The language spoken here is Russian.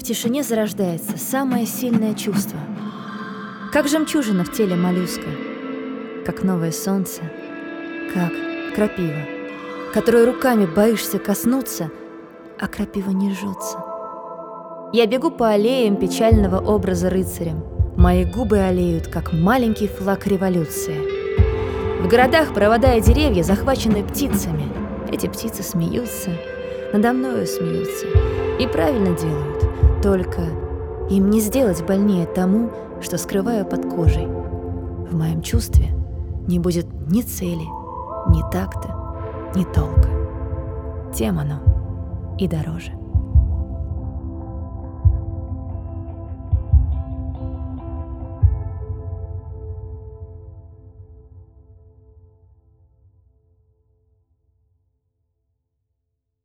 тишине зарождается самое сильное чувство. Как жемчужина в теле моллюска, как новое солнце, как крапива, которой руками боишься коснуться, а крапива не жжется. Я бегу по аллеям печального образа рыцарем. Мои губы олеют, как маленький флаг революции. В городах провода и деревья захвачены птицами. Эти птицы смеются, надо мною смеются. И правильно делают, только им не сделать больнее тому, что скрываю под кожей. В моем чувстве не будет ни цели, ни такта, ни толка. Тем оно и дороже.